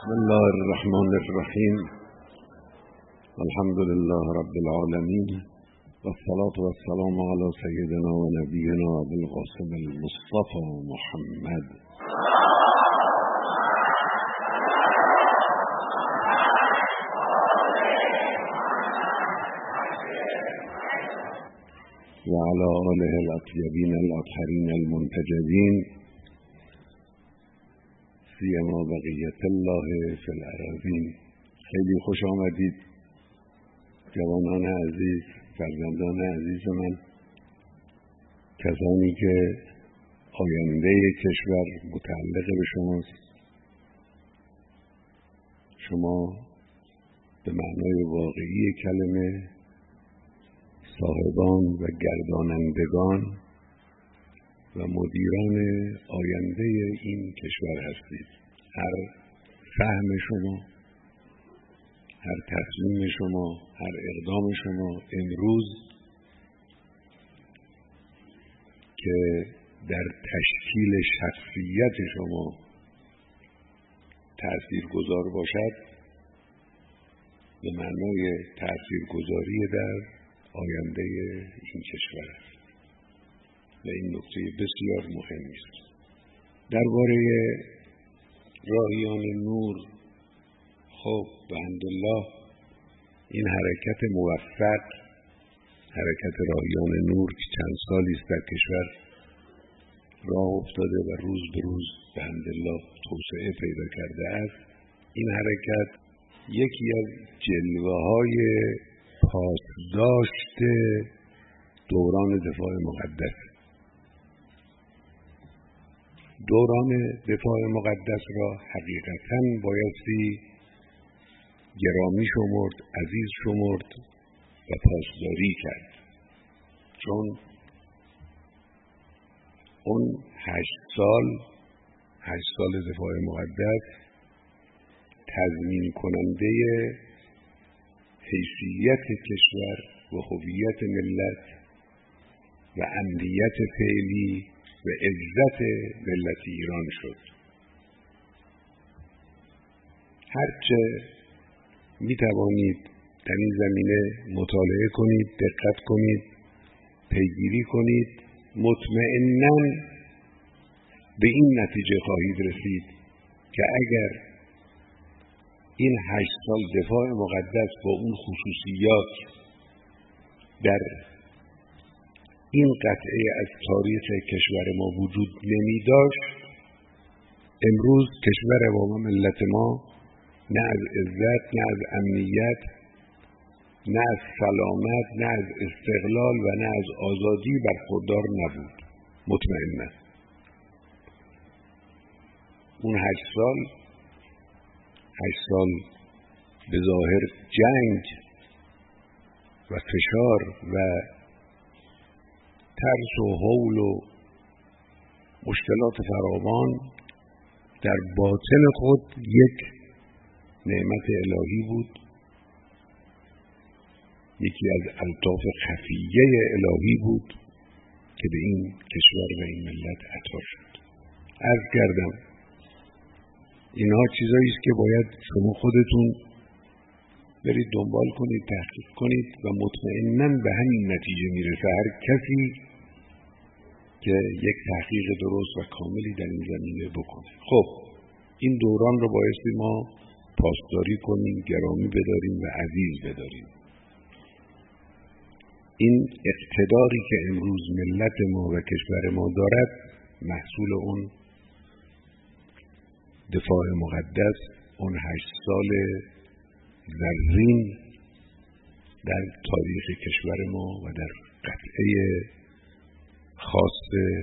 بسم الله الرحمن الرحیم. الحمد لله رب العالمین و الصلاة و السلام علی سیدنا و نبینا ابی القاسم المصطفى محمد و علی آله الاطیبین الاطهرین المنتجبین سیما بقیت الله فی الارضین. خیلی خوش آمدید جوانان عزیز، فرزندان عزیز من، کسانی که آینده کشور متعلق به شماست. شما به معنای واقعی کلمه صاحبان و گردانندگان و مدیران آینده این کشور هستید. هر فهم شما، هر تصمیم شما، هر اقدام شما امروز که در تشکیل شخصیت شما تأثیرگذار باشد، به معنای تأثیرگذاری در آینده این کشور است و این نکته بسیار مهمی است. درباره راهیان نور، خب بحمدالله این حرکت موفق، حرکت راهیان نور که چند سالی است در کشور راه افتاده و روز به روز بحمدالله توسعه پیدا کرده است، این حرکت یکی از جلوه‌های پاسداشت دوران دفاع مقدس. دوران دفاع مقدس را حقیقتاً بایستی گرامی شمرد، عزیز شمرد و پاسداری کرد، چون اون 8 سال دفاع مقدس تضمین کننده حیثیت کشور و هویت ملت و امنیت فعلی و عزت ملت ایران شد. هرچه می توانید در این زمینه مطالعه کنید، دقت کنید، پیگیری کنید، مطمئناً به این نتیجه خواهید رسید که اگر این 8 سال دفاع مقدس با اون خصوصیات در این قطعه از تاریخ کشور ما وجود نمی داشت، امروز کشور ما، ملت ما، نه از عزت، نه از امنیت، نه از سلامت، نه از استقلال و نه از آزادی برخوردار نبود. مطمئنم اون 8 سال به ظاهر جنگ و فشار و ترس و هول و مشکلات فراوان در باطن خود یک نعمت الهی بود، یکی از الطاف خفیه الهی بود که به این کشور و این ملت عطا شد. عرض کردم اینها چیزایی است که باید شما خودتون برید دنبال کنید، تحقیق کنید و مطمئناً به همین نتیجه میرسه هر کسی که یک تحقیق درست و کاملی در این زمینه بکنه. خب این دوران رو بایستی ما پاسداری کنیم، گرامی بداریم و عزیز بداریم. این اقتداری که امروز ملت ما و کشور ما دارد محصول اون دفاع مقدس، اون 8 سال زرین در تاریخ کشور ما و در قطعه خاص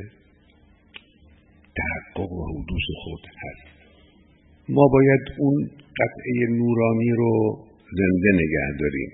تحقق و حدوث خود هست. ما باید اون قطعه نورانی رو زنده نگه داریم.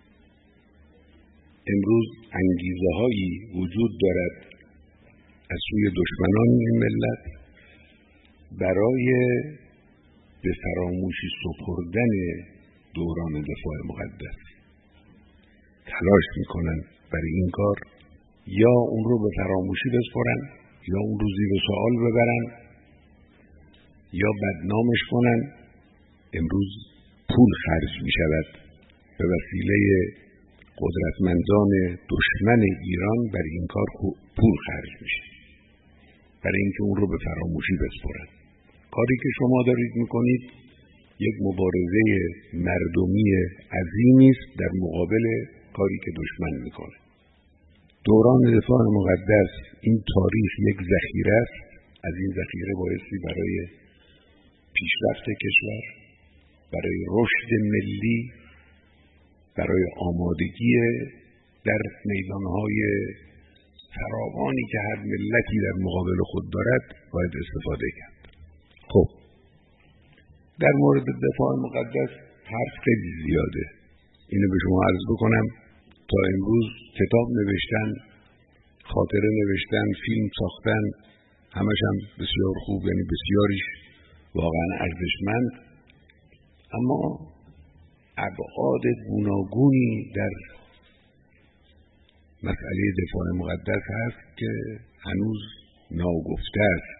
امروز انگیزه هایی وجود دارد از سوی دشمنان این ملت برای به فراموشی سپردن دوران دفاع مقدس. تلاش میکنن برای این کار یا اون رو به فراموشی بسپارن یا اون رو زیر سوال ببرن یا بدنامش کنن. امروز پول خرج می شود به وسیله قدرتمندان دشمن ایران بر این کار پول خرج میشه برای اینکه اون رو به فراموشی بسپارن. کاری که شما دارید میکنید یک مبارزه مردمی عظیمی است در مقابل کاری که دشمن میکنه. دوران دفاع مقدس این تاریخ یک ذخیره است. از این ذخیره بایستی برای پیشرفت کشور، برای رشد ملی، برای آمادگی در میدانهای فراوانی که هر ملتی در مقابل خود دارد باید استفاده کرد. خب در مورد دفاع مقدس حرف خیلی زیاده. اینو به شما عرض بکنم تا امروز کتاب نوشتن، خاطره نوشتن، فیلم ساختن، همش هم بسیار خوب، یعنی بسیاریش واقعا ارزشمند، اما ابعاد گوناگونی در مسئله دفاع مقدس هست که هنوز ناگفته است،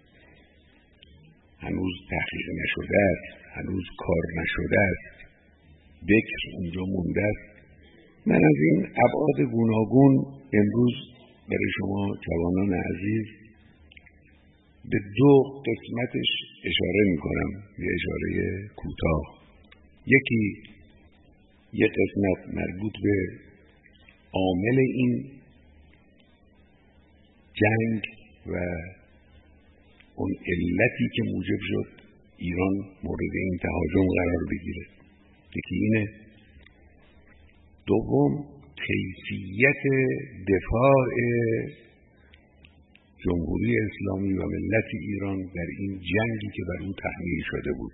هنوز تحقیق نشده است، هنوز کار نشده است، بکر اونجا مونده است. من از این ابعاد گوناگون امروز برای شما جوانان عزیز به دو قسمتش اشاره میکنم، یه اشاره کوتاه. یکی یک قسمت مربوط به عامل این جنگ و اون علتی که موجب شد ایران مورد این تهاجم قرار بگیره، یکی اینه. دوم کیفیت دفاع جمهوری اسلامی و ملت ایران در این جنگی که بر اون تحمیل شده بود.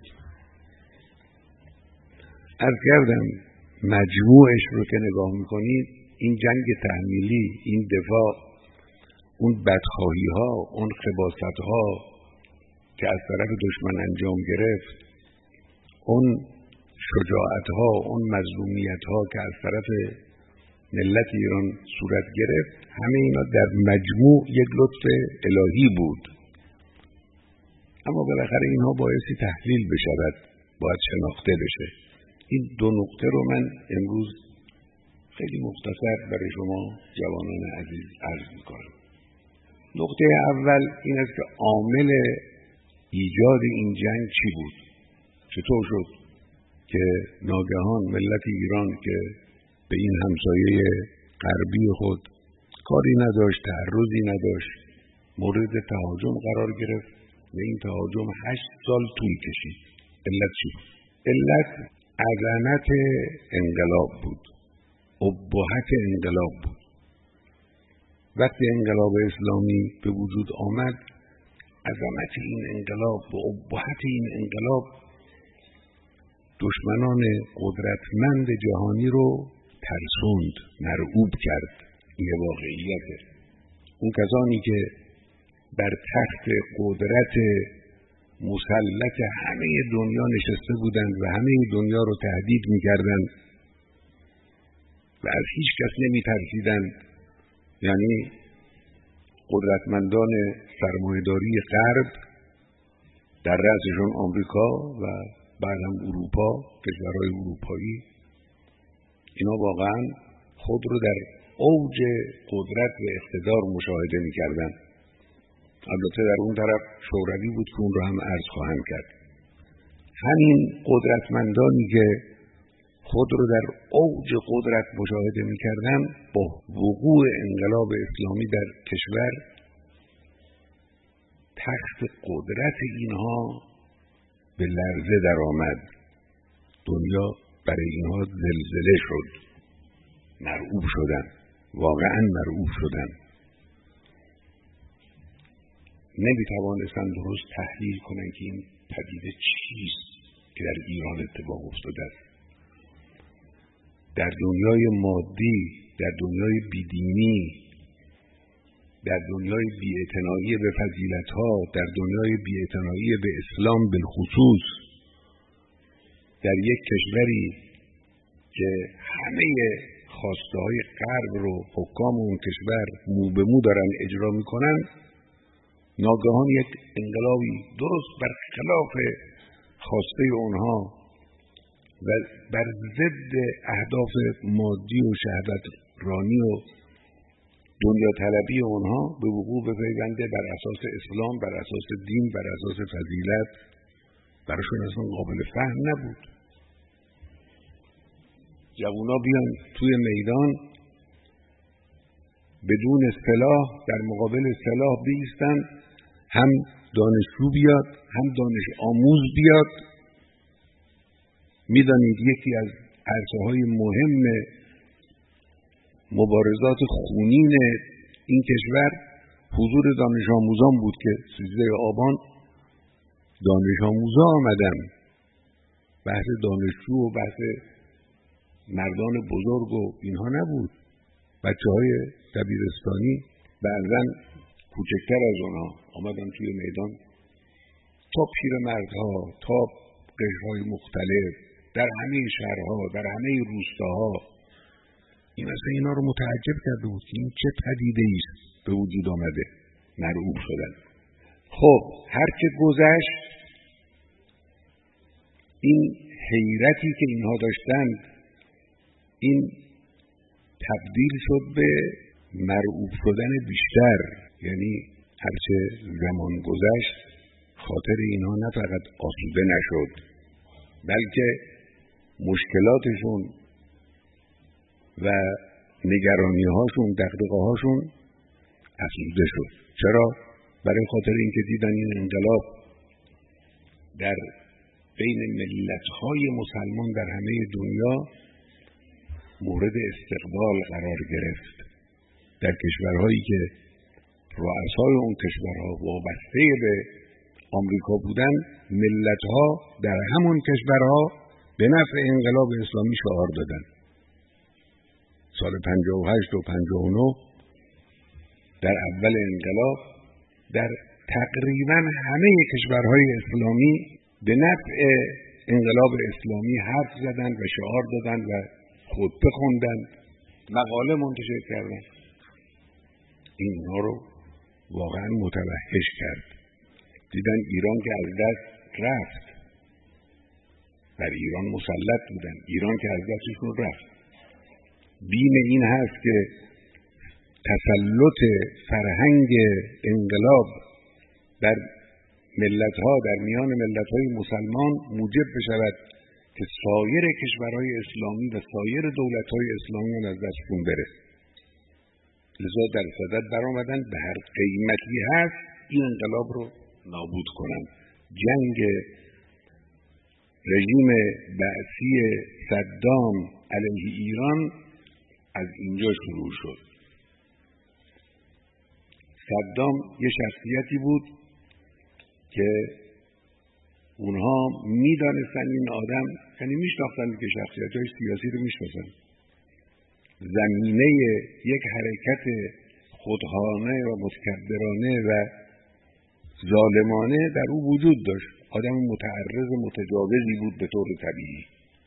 عرض کردم مجموعش رو که نگاه میکنید، این جنگ تحمیلی، این دفاع، اون بدخواهی ها، اون خباثت ها که از طرف دشمن انجام گرفت، اون شجاعت ها، اون مظلومیت ها که از طرف ملت ایران صورت گرفت، همه اینا در مجموع یک لطف الهی بود. اما بالاخره اینها بایستی تحلیل بشود، باید شناخته بشه. این دو نقطه رو من امروز خیلی مختصر برای شما جوانان عزیز عرض می‌کنم. نقطه اول این است که عامل ایجاد این جنگ چی بود؟ چطور شد که ناگهان ملت ایران که به این همسایه غربی خود کاری نداشت، تعرضی نداشت، مورد تهاجم قرار گرفت و این تهاجم 8 سال طول کشید؟ علت چی بود؟ علت عظمت انقلاب بود، ابهت انقلاب بود. وقتی انقلاب اسلامی به وجود آمد، عظمت این انقلاب و ابهت این انقلاب دشمنان قدرتمند جهانی رو ترسوند، مرعوب کرد. این واقعیته. اون کسانی که بر تخت قدرت مسلط همه دنیا نشسته بودند و همه دنیا رو تهدید می‌کردند و از هیچ کس نمی‌ترسیدند، یعنی قدرتمندان سرمایه‌داری غرب، در رأسشون آمریکا و بعد هم اروپا، کشورهای اروپایی، اینا واقعا خود رو در اوج قدرت و اقتدار مشاهده می‌کردند. البته در اون طرف شوروی بود که اون رو هم عرض خواهم کرد. همین قدرتمندانی که خود رو در اوج قدرت مشاهده می‌کردن، با وقوع انقلاب اسلامی در کشور، تخت قدرت اینها به لرزه در آمد. دنیا برای اینها زلزله شد، مرعوب شدن، واقعا مرعوب شدن. نمی‌توانستند درست تحلیل کنند که این پدیده چیست که در ایران اتفاق افتاده است. در دنیای مادی، در دنیای بیدینی، در دنیای بی‌اعتنایی به فضیلت‌ها، در دنیای بی‌اعتنایی به اسلام بالخصوص، در یک کشوری که همه خواسته‌های غرب رو حکام اون کشور مو به مو دارن اجرا می‌کنن، ناگهان یک انقلابی درست برخلاف خواسته اونها و بر ضد اهداف مادی و شهوت رانی و دنیا طلبی اونها به وقوع بپیونده بر اساس اسلام، بر اساس دین، بر اساس فضیلت، براشون اصلا قابل فهم نبود. جوونا بیان توی میدان بدون سلاح در مقابل سلاح بایستن، هم دانشجو بیاد هم دانش آموز بیاد. میدانید یکی از عرصه‌های مهم مبارزات خونین این کشور حضور دانش آموزان بود که 13 آبان دانش آموزا آمدن. بحث دانشجو و بحث مردان بزرگ و اینها نبود. بچه‌های دبیرستانی بعضاً کوچکتر از اونها آمدن توی میدان تا پیرمردها تا قشرهای مختلف در همه شهرها در همه روستاها. این اصلا اینا رو متعجب کرده بود که این چه پدیده ایست به وجود آمده، مرعوب شدن. خب هر چه گذشت این حیرتی که اینها داشتند این تبدیل شد به مرعوب شدن بیشتر. یعنی هرچه زمان گذشت خاطر اینها نه فقط آسوده نشد بلکه مشکلاتشون و نگرانی هاشون دغدغه هاشون افزوده شد. چرا؟ برای خاطر اینکه دیدن این انقلاب در بین ملت‌های مسلمان در همه دنیا مورد استقبال قرار گرفت. در کشورهایی که رؤسای اون کشورها وابسته به آمریکا بودن، ملت‌ها در همون کشورها به نفع انقلاب اسلامی شعار دادن. سال 58 و 59 در اول انقلاب در تقریبا همه کشورهای اسلامی به نفع انقلاب اسلامی حرف زدن و شعار دادن و خطبه خوندن، مقاله منتشر کردن. اینها رو واقعا متوحش کرد. دیدن ایران که از دست رفت، بر ایران مسلط بودن، ایران که از دستشون رفت. بیم این هست که تسلط فرهنگ انقلاب در ملت‌ها در میان ملت‌های مسلمان موجب بشود که سایر کشورهای اسلامی و سایر دولت‌های اسلامی از دستشون بره. لذا در صدد برآمدن به هر قیمتی هست این انقلاب رو نابود کنن. جنگ رژیم بعثی صدام علیه ایران از اینجا شروع شد. صدام یه شخصیتی بود که اونها میدانستن این آدم، یعنی میشناختن که شخصیت‌های سیاسی رو میشناسن، زمینه یک حرکت خودخواهانه و متکبرانه و ظالمانه در او وجود داشت. آدم متعرض متجاوزی بود به طور طبیعی.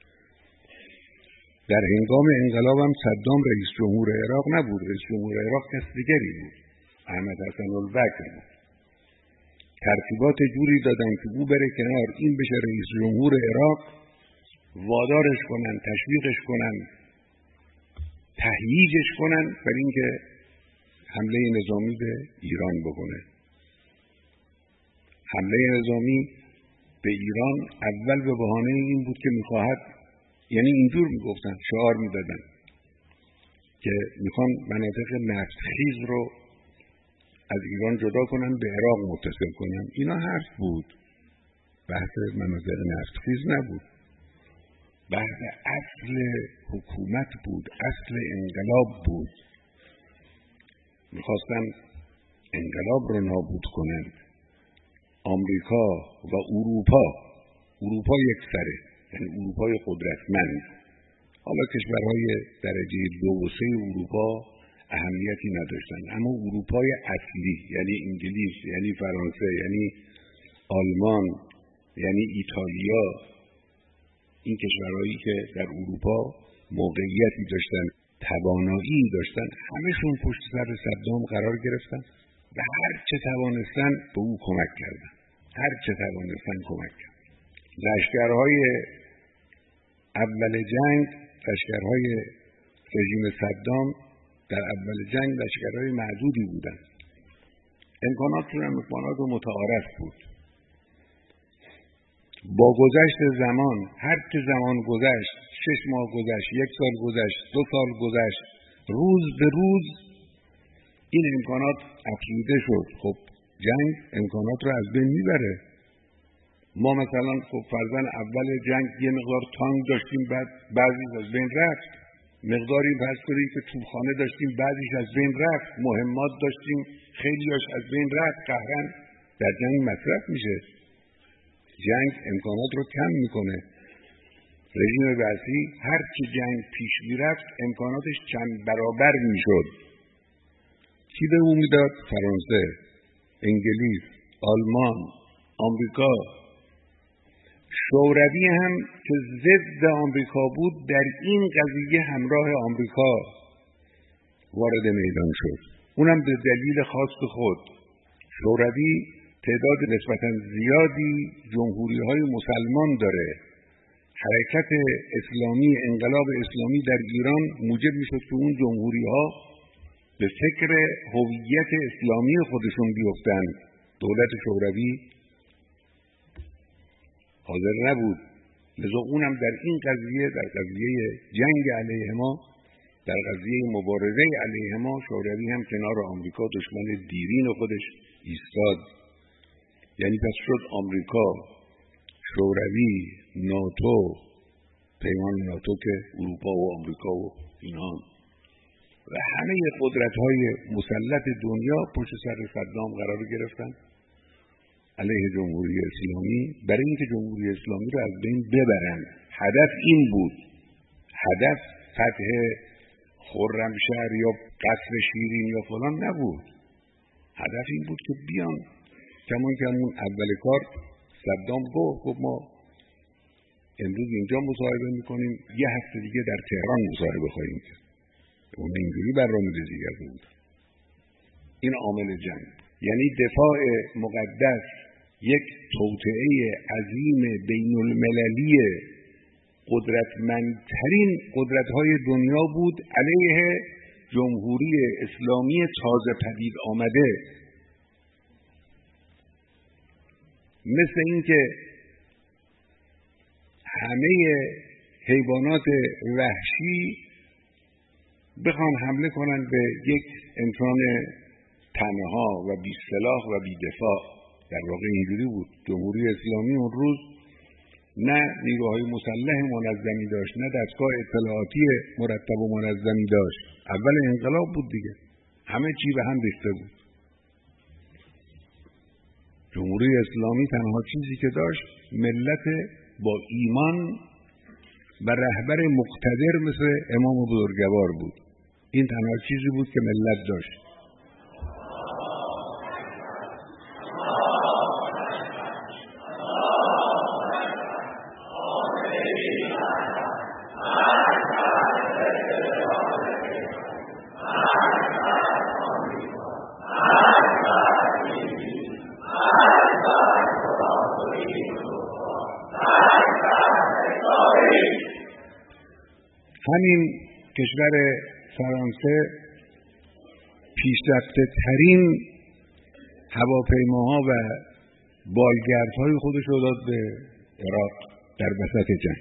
در هنگام انقلاب هم صدام رئیس جمهور عراق نبود. رئیس جمهور عراق کس دیگری بود، احمد حسن البکر بود. ترتیبات جوری دادن که او بره کنار، این بشه رئیس جمهور عراق، وادارش کنن، تشویقش کنن، تهییجش کنن برای اینکه حمله نظامی به ایران بکنه. حمله نظامی به ایران اول به بهانه این بود که میخواهد، یعنی اینجور میگفتن، شعار میدادن که میخوان مناطق نفتخیز رو از ایران جدا کنن به عراق متصل کنن. اینا حرف بود، بحث مناطق نفتخیز نبود، بحث اصل حکومت بود، اصل انقلاب بود. میخواستن انقلاب رو نابود کنند. آمریکا و اروپا یک سره، یعنی اروپای قدرتمند. حالا کشورهای درجه 2 و 3 اروپا اهمیتی نداشتن، اما اروپای اصلی یعنی انگلیس، یعنی فرانسه، یعنی آلمان، یعنی ایتالیا، این کشورهایی که در اروپا موقعیتی داشتن، توانایی داشتن، همشون پشت سر صدام قرار گرفتن و هر چه توانستن به او کمک کردن. لشکرهای اول جنگ، لشکرهای رژیم صدام در اول جنگ لشکرهای معدودی بودند. امکاناتشون هم امکانات متعارف بود. با گذشت زمان، هر چه زمان گذشت، 6 ماه گذشت، 1 سال گذشت، 2 سال گذشت، روز به روز این امکانات افزوده شد. خب جنگ امکانات رو از بین میبره. ما مثلا خب فرضاً اول جنگ یه مقدار تانک داشتیم، بعد بعضیش از بین رفت. مقداری فرض کنید که توپخانه داشتیم، بعضیش از بین رفت. مهمات داشتیم، خیلیاش از بین رفت. قهرن در جنگ مصرف میشه. جنگ امکانات رو کم میکنه. رژیم وضعی هر چی جنگ پیش میرفت امکاناتش چند برابر میشد. کی به اون میداد؟ فرانسه، انگلیس، آلمان، آمریکا. شوروی هم که ضد آمریکا بود در این قضیه همراه آمریکا وارد میدان شد. اونم به دلیل خاص خود. شوروی تعداد نسبتاً زیادی جمهوری‌های مسلمان داره. حرکت اسلامی، انقلاب اسلامی در ایران موجب میشد که اون جمهوری‌ها به فکر هویت اسلامی خودشون بیفتن. دولت شوروی حاضر نبود. لذا اونم در این قضیه، در قضیه جنگ علیه ما، در قضیه مبارزه علیه ما، شوروی هم کنار آمریکا دشمن دیرین خودش ایستاد. یعنی پس شد آمریکا، شوروی، ناتو، پیمان ناتو که اروپا و آمریکا و اینها و همه قدرت‌های مسلط دنیا پشت سر صدام قرار گرفتن علیه جمهوری اسلامی، برای اینکه جمهوری اسلامی رو از بین ببرن. هدف این بود. هدف فتح خرمشهر یا قصر شیرین یا فلان نبود. هدف این بود که بیان کمان که همون اول کار صدام گفت ما امروز اینجا مصاحبه میکنیم، یه هفته دیگه در تهران مصاحبه خواهیم کرد. اون اینجوری برنامه‌ریزی کرده بود. این عامل جنگ، یعنی دفاع مقدس یک توطئه عظیم بین المللی قدرتمندترین قدرت‌های دنیا بود علیه جمهوری اسلامی تازه پدید آمده. مثل اینکه همه حیوانات وحشی بخوان حمله کنن به یک انسان تنها و بی سلاح و بی دفاع. در واقع اینجوری بود. جمهوری اسلامی اون روز نه نیروهای مسلح منظمی داشت، نه دستگاه اطلاعاتی مرتب و منظمی داشت. اول انقلاب بود دیگه، همه چی به هم ریخته بود. جمهوری اسلامی تنها چیزی که داشت ملت با ایمان و رهبر مقتدر مثل امام بزرگوار بود. این تنها چیزی بود که ملت داشت. همین کشور فرانسه پیشرفته ترین هواپیماها و بالگردهای خودش رو داد به عراق در وسط جنگ.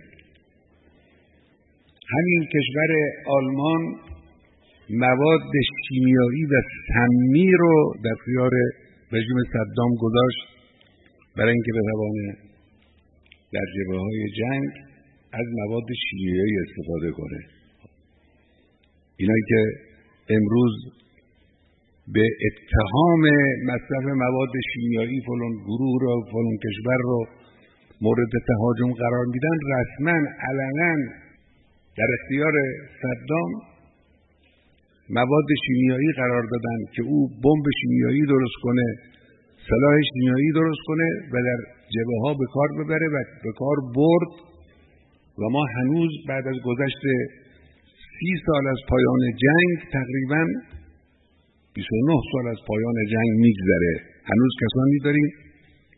همین کشور آلمان مواد شیمیایی و سمی رو در اختیار رژیم صدام گذاشت برای اینکه بتونه در جبهه‌های جنگ از مواد شیمیایی استفاده کنه. اینایی که امروز به اتهام مصرف مواد شیمیایی فلان گروه رو، فلان کشور رو مورد تهاجم قرار میدن، رسما علنا در اختیار صدام مواد شیمیایی قرار دادن که او بمب شیمیایی درست کنه، سلاح شیمیایی درست کنه و در جبهه‌ها به کار ببره و به کار برد. و ما هنوز بعد از گذشت 30 سال از پایان جنگ، تقریباً 29 سال از پایان جنگ میگذره، هنوز کسانی داریم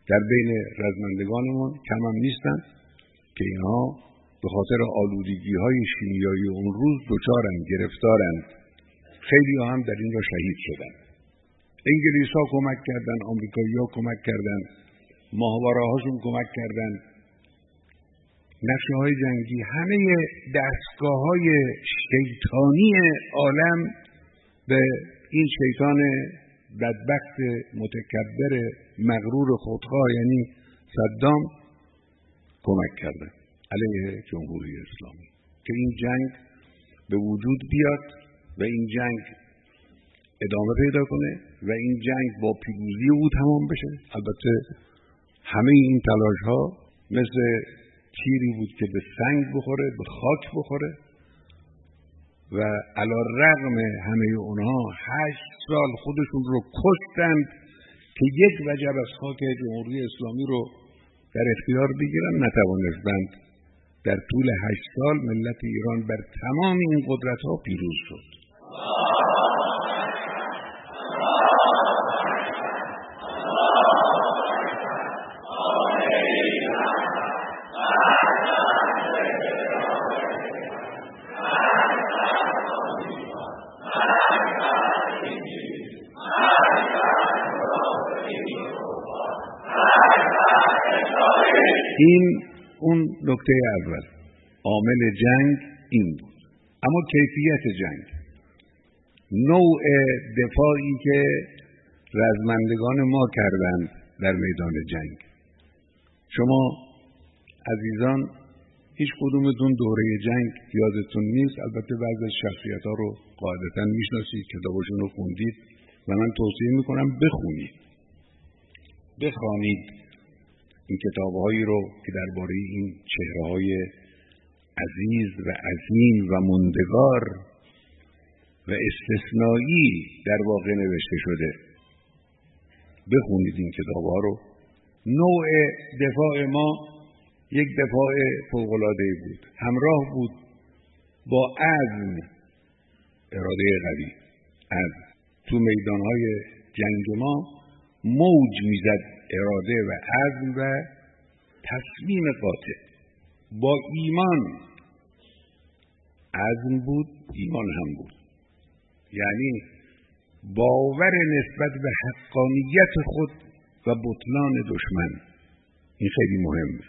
در بین رزمندگانمون کم هم نیستن که اینها به خاطر آلودگی‌های شیمیایی اون روز دچارن، گرفتارند. خیلی هم در اینجا شهید شدن. انگلیس‌ها کمک کردن، آمریکایی‌ها کمک کردن، ماهواره‌هاشون کمک کردن، نقشه‌های جنگی، همه دستگاه‌های شیطانی عالم به این شیطان بدبخت متکبر مغرور خودخواه یعنی صدام کمک کردن علیه جمهوری اسلامی که این جنگ به وجود بیاد و این جنگ ادامه پیدا کنه و این جنگ با پیروزی او تمام بشه. البته همه این تلاش ها مثل تیری بود که به سنگ بخوره، به خاک بخوره و علی رغم همه اونها 8 سال خودشون رو کشتند که یک وجب از خاک جمهوری اسلامی رو در اختیار بگیرن، نتوانستند. در طول 8 سال ملت ایران بر تمام این قدرت ها پیروز شد. این اون نکته اول، عامل جنگ این بود. اما کیفیت جنگ، نوع دفاعی که رزمندگان ما کردند در میدان جنگ. شما عزیزان هیچ کدومتون دوره جنگ یادتون نیست، البته بعضی از شخصیت‌ها رو قاعدتاً میشناسید، کتاباشون رو خوندید و من توصیه میکنم بخونید، بخوانید این کتاب‌هایی رو که درباره این چهره‌های عزیز و عظیم و موندگار و استثنایی در واقع نوشته شده. بخونید این کتاب‌ها رو. نوع دفاع ما یک دفاع فوق‌العاده‌ای بود، همراه بود با عزم، اراده قوی. از تو میدان‌های جنگ ما موج میزد اراده و عزم و تصمیم قاطع. با ایمان، عزم بود، ایمان هم بود، یعنی باور نسبت به حقانیت خود و بطلان دشمن. این خیلی مهمه.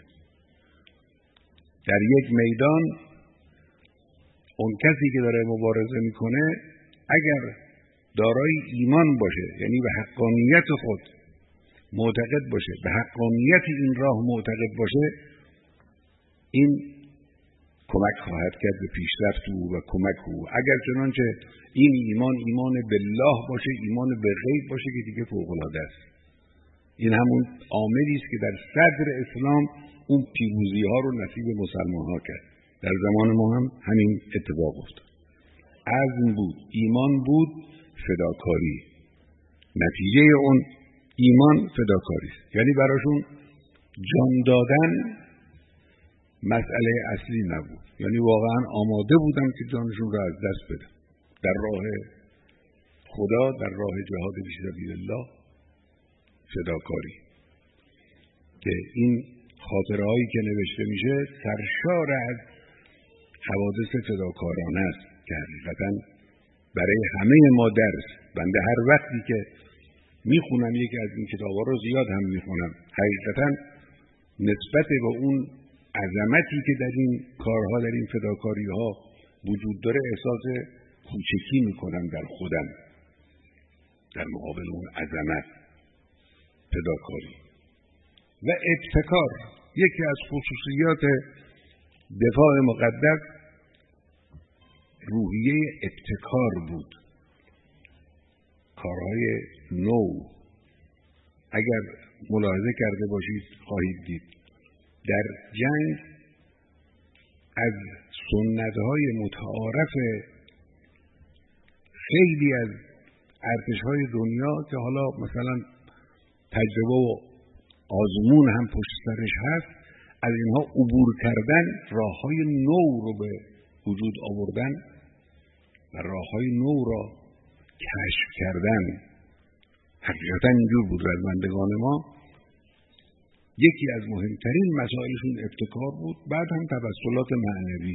در یک میدان اون کسی که داره مبارزه میکنه اگر دارای ایمان باشه، یعنی به حقانیت خود معتقد باشه، به حقانیت این راه معتقد باشه، این کمک خواهد کرد به پیشرفت او و کمک او. اگر چنانچه این ایمان بالله باشه، ایمان به غیب باشه که دیگه فوق‌العاده است. این همون عاملی است که در صدر اسلام اون پیروزی ها رو نصیب مسلمان ها کرد. در زمان ما هم همین اتفاق افتاد. عزم بود، ایمان بود، فداکاری. نتیجه اون ایمان فداکاری است. یعنی براشون جان دادن مسئله اصلی نبود. یعنی واقعا آماده بودن که جانشون را از دست بدن در راه خدا، در راه جهاد فی سبیل الله. فداکاری که این خاطره هایی که نوشته میشه سرشار از حوادث فداکارانه است که حقیقتا برای همه ما درس. بنده هر وقتی که میخونم یکی از این کتابا رو، زیاد هم میخونم، حقیقتا نسبت به اون عظمتی که در این کارها، در این فداکاری ها وجود داره احساس کوچکی میکنم در خودم در مقابل اون عظمت. فداکاری و ابتکار، یکی از خصوصیات دفاع مقدس روحیه ابتکار بود. کارهای نو. اگر ملاحظه کرده باشید خواهید دید در جنگ از سنت‌های متعارف خیلی از ارتش‌های دنیا که حالا مثلا تجربه و آزمون هم پشت سرش هست، از اینها عبور کردن، راه‌های نو رو به وجود آوردن و راه‌های نو را کشف کردن. حقیقتا اینجور بود. رزمندگان ما یکی از مهمترین مسائلشون ابتکار بود، بعد هم توسلات معنوی.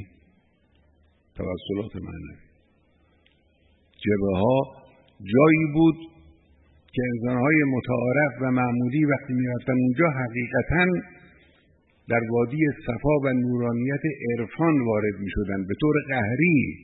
جبهه ها جایی بود که انسانهای متعارف و معمولی وقتی میرفتن اونجا حقیقتاً در وادی صفا و نورانیت عرفان وارد میشدن به طور قهری.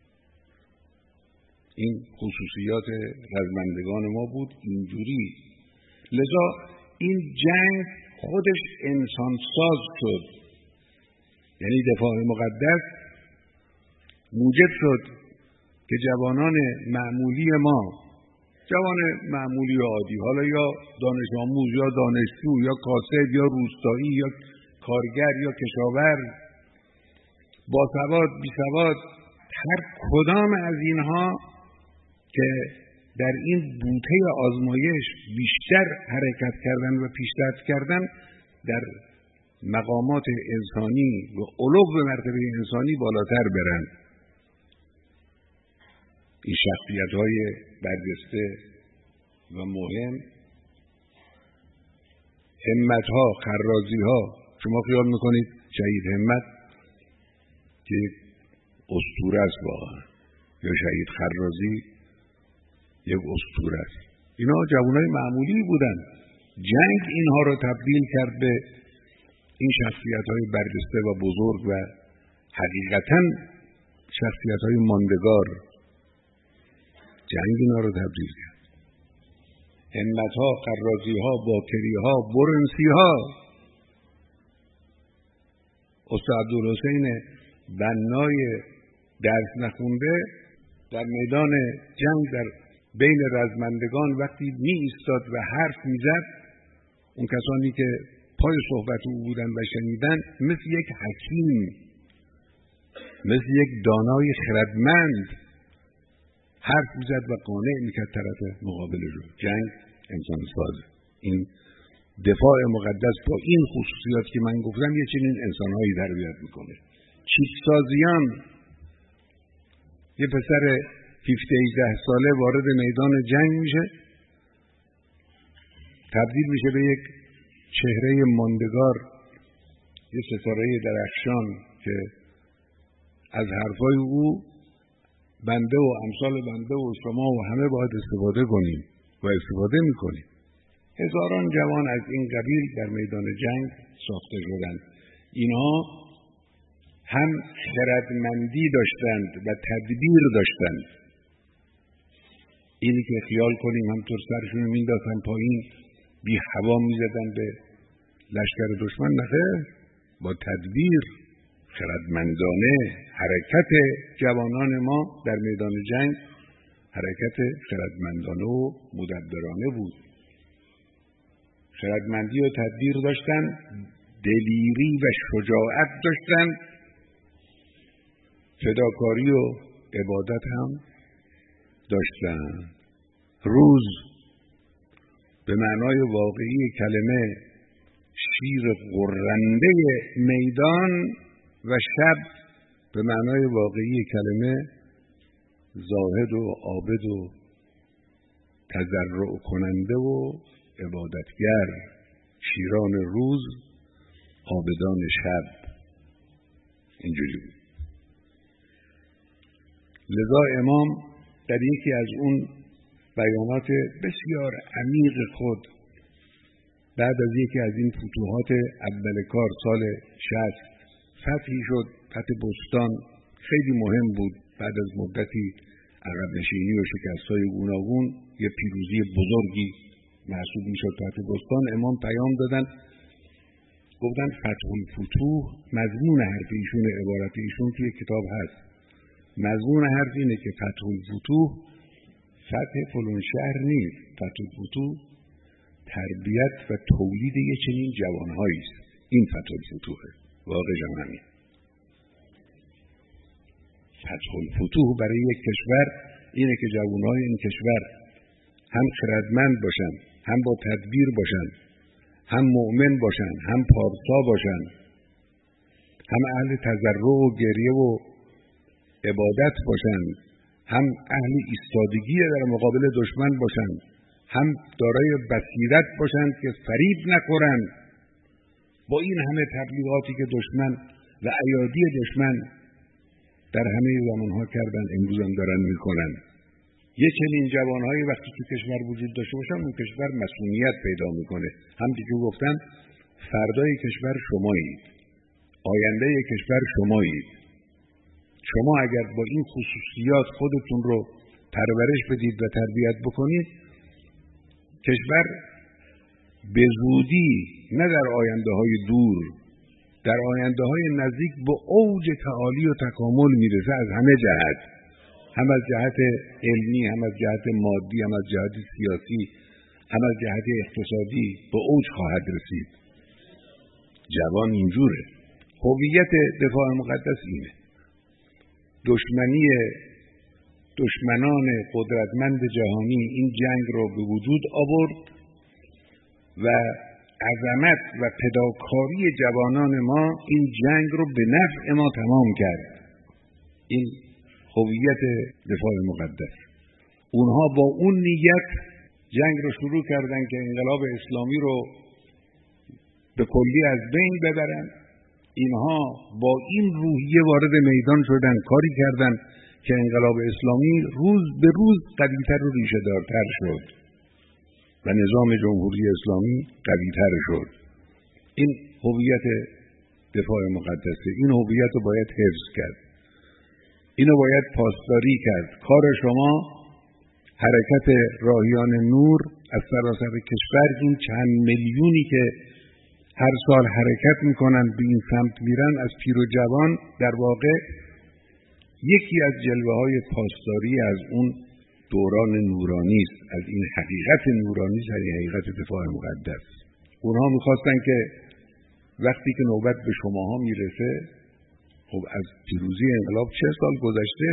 این خصوصیات رزمندگان ما بود اینجوری. لذا این جنگ خودش انسانساز شد، یعنی دفاع مقدس موجب شد که جوانان معمولی ما، جوان معمولی و عادی، حالا یا دانش آموز یا دانشجو یا کاسب یا روستایی یا کارگر یا کشاورز، باسواد بیسواد، هر کدام از اینها که در این بوته آزمایش بیشتر حرکت کردن و پیشرفت کردن، در مقامات انسانی و علو مرتبه انسانی بالاتر برن. این شخصیت‌های برجسته و مهم، همت‌ها، خرازی‌ها. شما خیال میکنید شهید همت که اسطوره است واقعا، یا شهید خرازی یک اسطوره است. اینا جوانای معمولی بودن. جنگ اینها رو تبدیل کرد به این شخصیت‌های برجسته و بزرگ و حقیقتاً شخصیت‌های ماندگار. جنگ اینا رو تبدیل کرد. همت‌ها، خرازی‌ها، باکری‌ها، برنسی‌ها. استاد عبدالحسین بنای درس نخونده در میدان جنگ در بین رزمندگان وقتی می ایستاد و حرف می زد، اون کسانی که پای صحبت او بودن و شنیدن، مثل یک حکیم، مثل یک دانای خردمند حرف می زد و قانع می کرد طرف مقابل رو. جنگ انسان سازه. این دفاع مقدس با این خصوصیات که من گفتم یه چنین انسانهایی تربیت میکنه. چیپسازیان، یه پسر 17-18 ساله وارد میدان جنگ میشه، تبدیل میشه به یک چهره ماندگار، یه ستاره درخشان که از حرفای او بنده و امثال بنده و شما و همه باید استفاده کنیم و استفاده میکنیم. هزاران جوان از این قبیل در میدان جنگ ساخته شدند. اینها هم خردمندی داشتند و تدبیر داشتند. اینی که خیال کنیم همطور سرشون رو میندازن پایین، بی هوا میزدن به لشکر دشمن، نخیر، با تدبیر، خردمندانه. حرکت جوانان ما در میدان جنگ حرکت خردمندانه و مدبرانه بود. خردمندی و تدبیر داشتن، دلیری و شجاعت داشتن، فداکاری و عبادت هم داشتن. روز به معنای واقعی کلمه شیر غرنده میدان و شب به معنای واقعی کلمه زاهد و عابد و تضرع کننده و عبادتگر. شیران روز، عابدان شب. اینجوری بود. لذا امام در یکی از اون بیانات بسیار عمیق خود بعد از یکی از این فتوحات اول کار سال 60 فتحی شد، فتح بستان خیلی مهم بود. بعد از مدتی عقب نشینی و شکست‌های گوناگون یه پیروزی بزرگی محسوب میشد فتح بستان. امام پیام دادن، گفتن فتح الفتوح، مضمون حرف ایشون، عبارت ایشون توی کتاب هست، مضمون حرف اینه که فتح الفتوح فتح فلان شهر نیست، فتح الفتوح تربیت و تولید یه چنین جوانهایی است. این فتح الفتوحه، واقعا همین. فتح الفتوح برای یک کشور اینه که جوانهای این کشور هم خردمند باشن، هم با تدبیر باشن، هم مؤمن باشن، هم پارسا باشن، هم اهل تضرع و گریه و عبادت باشن، هم اهل ایستادگی در مقابل دشمن باشن، هم دارای بصیرت باشن که فریب نخورن با این همه تبلیغاتی که دشمن و ایادی دشمن در همه زمانها کردن، امروز هم دارن میکنن. یه چنین جوانهایی وقتی تو کشور وجود داشته باشن، اون کشور مسئولیت پیدا میکنه. همونطور که گفتم فردای کشور شمایید، آینده کشور شمایید. شما اگر با این خصوصیات خودتون رو پرورش بدید و تربیت بکنید، کشور به زودی نه در آینده های دور، در آینده های نزدیک به اوج تعالی و تکامل میرسه، از همه جهت، هم از جهت علمی، هم از جهت مادی، هم از جهت سیاسی، هم از جهت اقتصادی به اوج خواهد رسید. جوان اینجوره. هویت دفاع مقدس اینه. دشمنان قدرتمند جهانی این جنگ رو به وجود آورد و عظمت و فداکاری جوانان ما این جنگ رو به نفع ما تمام کرد. این هویت دفاع مقدس. اونها با اون نیت جنگ رو شروع کردن که انقلاب اسلامی رو به کلی از بین ببرن. اینها با این روحیه وارد میدان شدن، کاری کردن که انقلاب اسلامی روز به روز قوی‌تر و ریشه دارتر شد و نظام جمهوری اسلامی قوی‌تر شد. این هویت دفاع مقدسه. این هویت رو باید حفظ کرد، اینو باید پاسداری کرد. کار شما حرکت راهیان نور از سراسر کشور، این چند میلیونی که هر سال حرکت میکنن به این سمت میرن از پیر و جوان، در واقع یکی از جلوه های پاسداری از اون دوران نورانی است، از این حقیقت نورانی، از این حقیقت دفاع مقدس. اونها میخواستن که وقتی که نوبت به شماها میرسه، خب از پیروزی انقلاب 40 سال گذشته،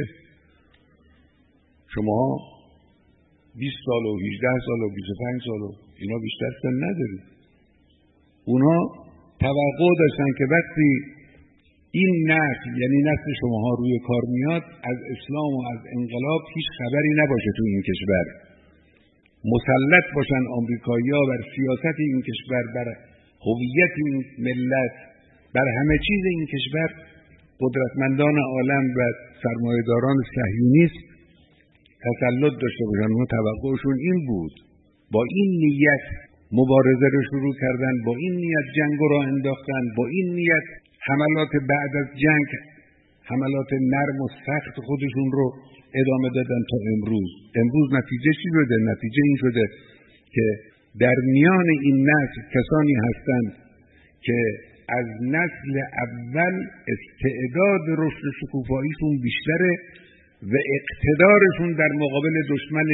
شماها 20 سال و 18 سال و 25 سال و اینا بیشتر سن ندارید. اونها توقع داشتن که وقتی این نسل، یعنی نسل شماها روی کار میاد، از اسلام و از انقلاب هیچ خبری نباشه تو این کشور. مسلط باشن آمریکایی‌ها بر سیاست این کشور، بر هویت این ملت، بر همه چیز این کشور. قدرتمندان عالم و سرمایه‌داران صهیونیست تسلط داشته باشن. اون توقعشون این بود. با این نیت مبارزه رو شروع کردن، با این نیت جنگ رو انداختن، با این نیت حملات بعد از جنگ، حملات نرم و سخت خودشون رو ادامه دادن تا امروز. امروز نتیجه چی شده؟ نتیجه این شده که در میان این نسل کسانی هستند که از نسل اول استعداد رشد شکوفاییشون بیشتره و اقتدارشون در مقابل دشمن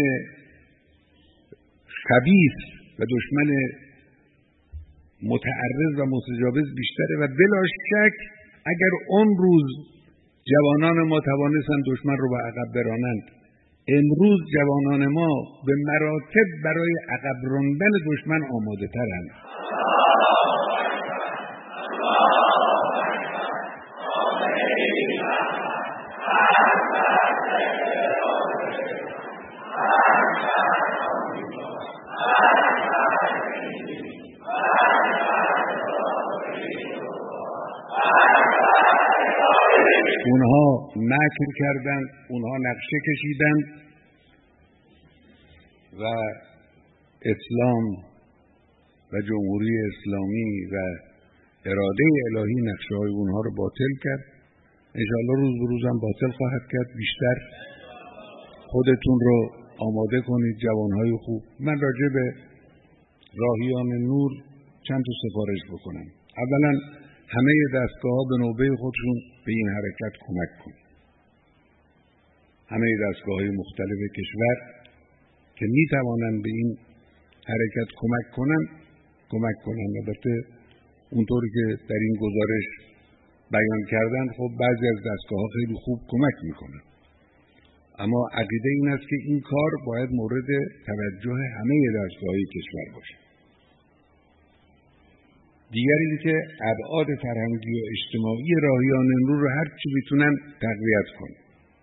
خبیث و دشمن متعرض و متجاوز بیشتره و بلا شک اگر اون روز جوانان ما توانستن دشمن رو به عقب برانند، امروز جوانان ما به مراتب برای عقب راندن دشمن آماده ترند. اونها مکر کردند، اونها نقشه کشیدند و اسلام و جمهوری اسلامی و اراده الهی نقشه های اونها رو باطل کرد. انشاءالله روز به روز هم باطل خواهد کرد. بیشتر خودتون رو آماده کنید جوانهای خوب. من راجع به راهیان نور چند تا سفارش بکنم. اولا همه دستگاه ها به نوبه خودشون به این حرکت کمک کنند. همه دستگاه های مختلف کشور که می توانند به این حرکت کمک کنند. البته اونطوری که در این گزارش بیان کردن، خب بعضی از دستگاه ها خیلی خوب کمک میکنن، اما عقیده این است که این کار باید مورد توجه همه دستگاه های کشور باشه. دیگر این که ابعاد فرهنگی و اجتماعی راهیان نور رو هر چی میتونن تقویت کنن.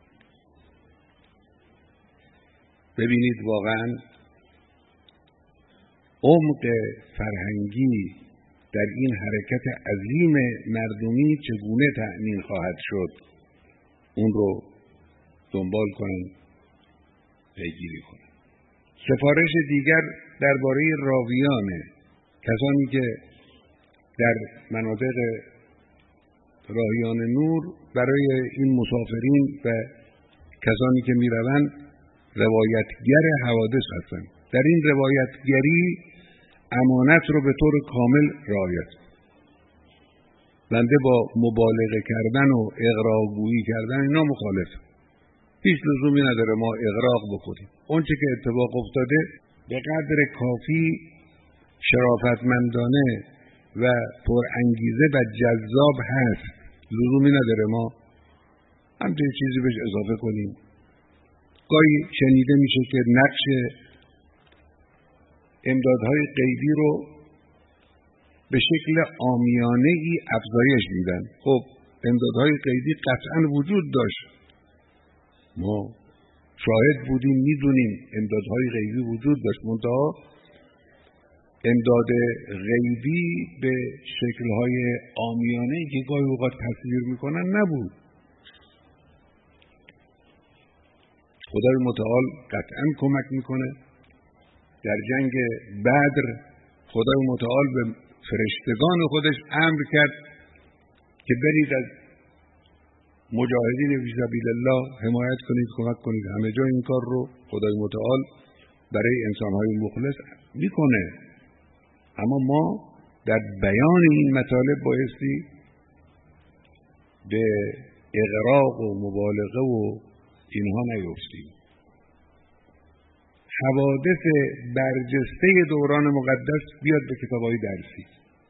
ببینید واقعا عمق فرهنگی در این حرکت عظیم مردمی چگونه تأمین خواهد شد، اون رو دنبال کنن، پیگیری کنن. سفارش دیگر درباره راویانه، کسانی که در مناطق راهیان نور برای این مسافرین و کسانی که میروند روایتگر حوادث هستند. در این روایتگری امانت رو به طور کامل رعایت. بنده با مبالغه کردن و اغراق‌گویی کردن اینا مخالف. هیچ لزومی نداره ما اغراق بکنیم. اون چه که اتفاق افتاده به قدر کافی شرافتمندانه و پرانگیزه و جذاب هست. لزومی نداره ما همچین چیزی بهش اضافه کنیم. گاهی شنیده میشه که نقش امدادهای غیبی رو به شکل عامیانه ای افزایش میدن. خب امدادهای غیبی قطعا وجود داشت، ما شاهد بودیم، میدونیم امدادهای غیبی وجود داشت، منتها امداد غیبی به شکل‌های عامیانه‌ای که گاهی اوقات تصویر میکنن نبود. خدای متعال قطعا کمک میکنه. در جنگ بدر خدای متعال به فرشتگان خودش امر کرد که برید از مجاهدین فی سبیل الله حمایت کنید، کمک کنید. همه جا این کار رو خدای متعال برای انسان‌های مخلص میکنه. اما ما در بیان این مطالب بایستی به اغراق و مبالغه و اینها نیفتیم. حوادث برجسته دوران مقدس بیاد به کتاب‌های درسی.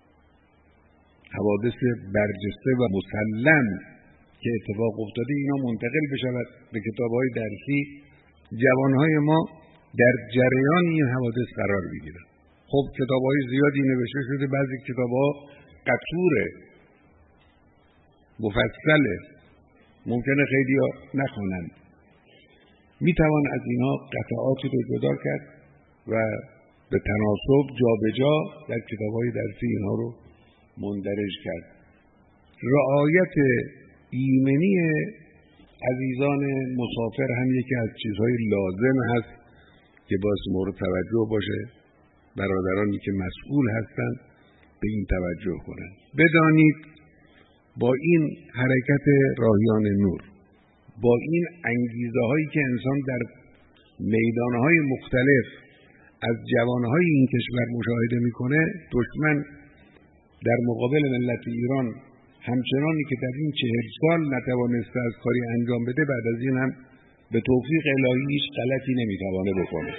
حوادث برجسته و مسلم که اتفاق افتاده اینا منتقل بشود به کتاب‌های درسی، جوانهای ما در جریان این حوادث قرار بگیرن. خب کتاب‌های زیادی نوشته شده، بعضی کتاب‌ها قطوره، مفصله، ممکنه خیلی‌ها نخونند. میتوان از اینها قطعاتی رو جدا کرد و به تناسب جابجا در کتاب‌های درسی اینها رو مندرج کرد. رعایت ایمنی عزیزان مسافر هم یکی از چیزهای لازم هست که باید مورد توجه باشه. برادرانی که مسئول هستند به این توجه کنند. بدانید با این حرکت راهیان نور، با این انگیزه هایی که انسان در میدانهای مختلف از جوانهای این کشور مشاهده میکنه، دشمن در مقابل ملت ایران همچنانی که در این 40 سال نتوانسته از کاری انجام بده، بعد از این هم به توفیق الهی هیچ غلطی نمیتوانه بکنه.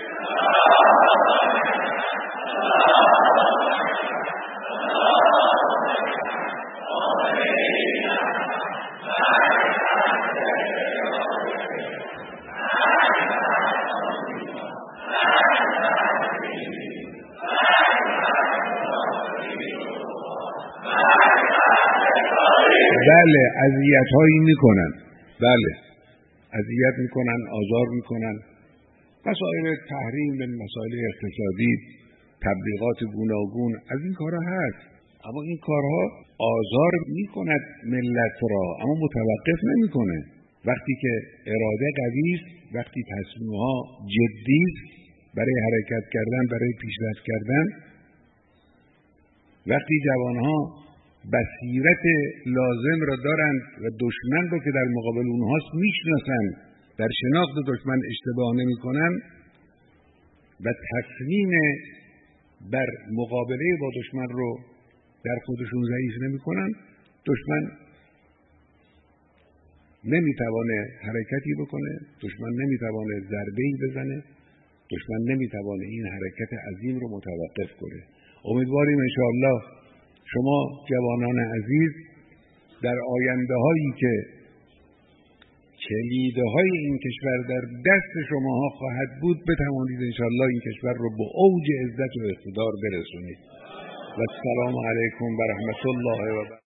بله اذیت‌هایی میکنن، بله اذیت میکنن، آزار میکنن، مسائل تحریم، مسائل اقتصادی، تبلیغات گوناگون، از این کارها هست. اما این کارها آزار میکند ملت را، اما متوقف نمیکنه. وقتی که اراده قوی است، وقتی تصمیم‌ها جدی است برای حرکت کردن، برای پیشرفت کردن، وقتی جوانها بصیرت لازم را دارند و دشمن رو که در مقابل اونهاست میشناسند، در شناخت دشمن اشتباه نمی کنند و تصمیم بر مقابله با دشمن رو در خودشون ضعیف نمی کنند، دشمن نمیتوانه حرکتی بکنه، دشمن نمیتوانه ضربه‌ای بزنه، دشمن نمیتوانه این حرکت عظیم رو متوقف کنه. امیدواریم انشاءالله شما جوانان عزیز در آینده هایی که کلیده های این کشور در دست شماها خواهد بود، بتوانید انشاءالله این کشور رو به اوج عزت و اقتدار برسونید. و السلام علیکم و رحمت الله و برکاته.